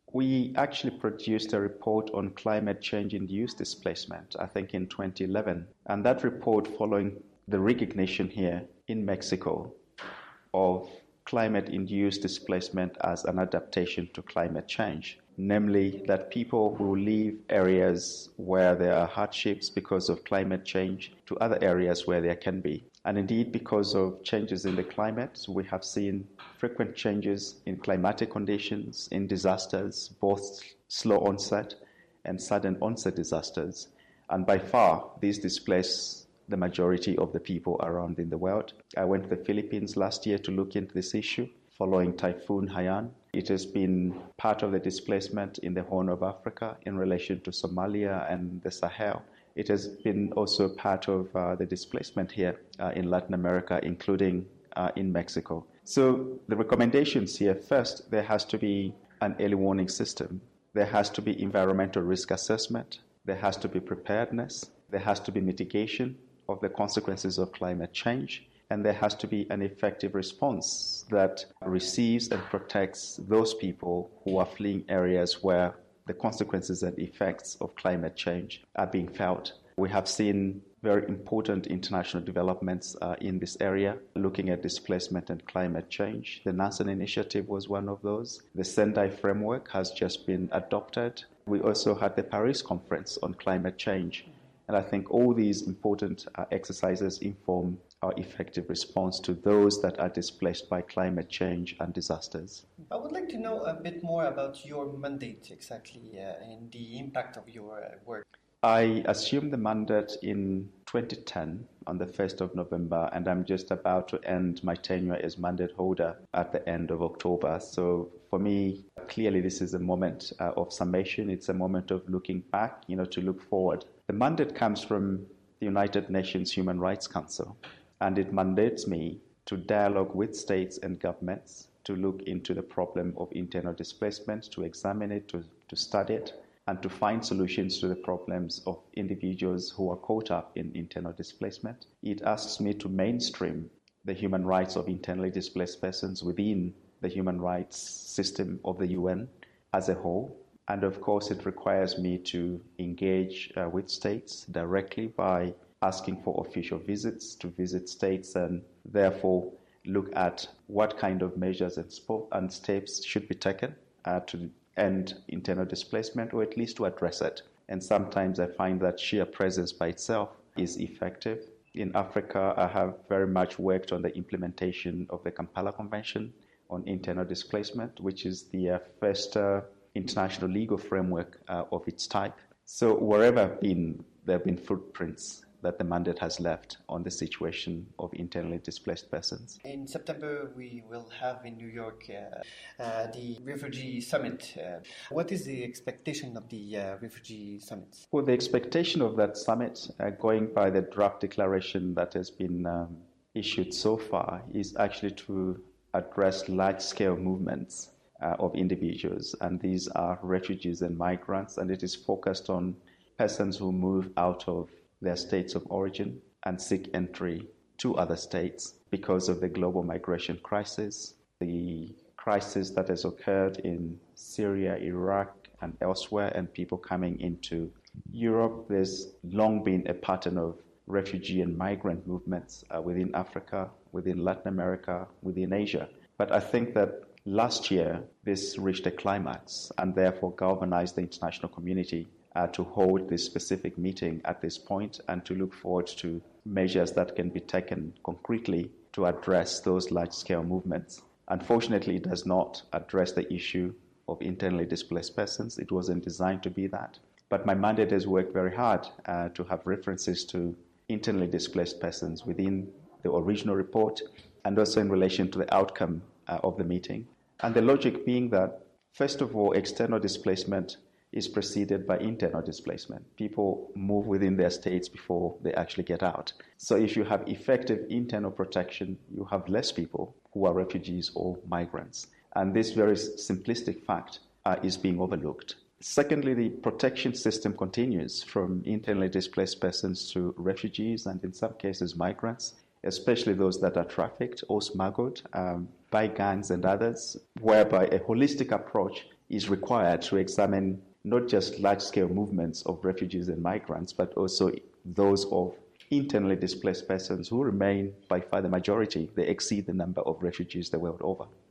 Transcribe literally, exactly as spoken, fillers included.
We actually produced a report on climate change-induced displacement, I think in twenty eleven. And that report, following the recognition here in Mexico of climate-induced displacement as an adaptation to climate change, namely that people will leave areas where there are hardships because of climate change to other areas where there can be. And indeed, because of changes in the climate, we have seen frequent changes in climatic conditions, in disasters, both slow onset and sudden onset disasters. And by far, these displace the majority of the people around in the world. I went to the Philippines last year to look into this issue following Typhoon Haiyan. It has been part of the displacement in the Horn of Africa in relation to Somalia and the Sahel. It has been also part of uh, the displacement here uh, in Latin America, including uh, in Mexico. So the recommendations here, first, there has to be an early warning system. There has to be environmental risk assessment. There has to be preparedness. There has to be mitigation of the consequences of climate change. And there has to be an effective response that receives and protects those people who are fleeing areas where the consequences and effects of climate change are being felt. We have seen very important international developments uh, in this area, looking at displacement and climate change. The Nansen Initiative was one of those. The Sendai Framework has just been adopted. We also had the Paris Conference on climate change. And I think all these important uh, exercises inform our effective response to those that are displaced by climate change and disasters. I would like to know a bit more about your mandate exactly uh, and the impact of your uh, work. I assumed the mandate in twenty ten on the first of November, and I'm just about to end my tenure as mandate holder at the end of October. So for me, clearly this is a moment uh, of summation. It's a moment of looking back, you know, to look forward. The mandate comes from the United Nations Human Rights Council, and it mandates me to dialogue with states and governments to look into the problem of internal displacement, to examine it, to, to study it, and to find solutions to the problems of individuals who are caught up in internal displacement. It asks me to mainstream the human rights of internally displaced persons within the human rights system of the U N as a whole. And of course, it requires me to engage uh, with states directly by asking for official visits to visit states and therefore look at what kind of measures and, sp- and steps should be taken uh, to end internal displacement, or at least to address it. And sometimes I find that sheer presence by itself is effective. In Africa, I have very much worked on the implementation of the Kampala Convention on internal displacement, which is the uh, first uh, international legal framework uh, of its type. So wherever I've been, there have been footprints that the mandate has left on the situation of internally displaced persons. In September, we will have in New York uh, uh, the Refugee Summit. Uh, what is the expectation of the uh, Refugee Summit? Well, the expectation of that summit, uh, going by the draft declaration that has been um, issued so far, is actually to address large-scale movements uh, of individuals, and these are refugees and migrants, and it is focused on persons who move out of their states of origin and seek entry to other states because of the global migration crisis, the crisis that has occurred in Syria, Iraq, and elsewhere, and people coming into Europe. There's long been a pattern of refugee and migrant movements uh, within Africa, within Latin America, within Asia. But I think that last year, this reached a climax and therefore galvanized the international community Uh, to hold this specific meeting at this point and to look forward to measures that can be taken concretely to address those large-scale movements. Unfortunately, it does not address the issue of internally displaced persons. It wasn't designed to be that. But my mandate has worked very hard uh, to have references to internally displaced persons within the original report and also in relation to the outcome uh, of the meeting. And the logic being that, first of all, external displacement is preceded by internal displacement. People move within their states before they actually get out. So if you have effective internal protection, you have less people who are refugees or migrants. And this very simplistic fact uh, is being overlooked. Secondly, the protection system continues from internally displaced persons to refugees and in some cases migrants, especially those that are trafficked or smuggled um, by gangs and others, whereby a holistic approach is required to examine not just large-scale movements of refugees and migrants, but also those of internally displaced persons who remain by far the majority. They exceed the number of refugees the world over.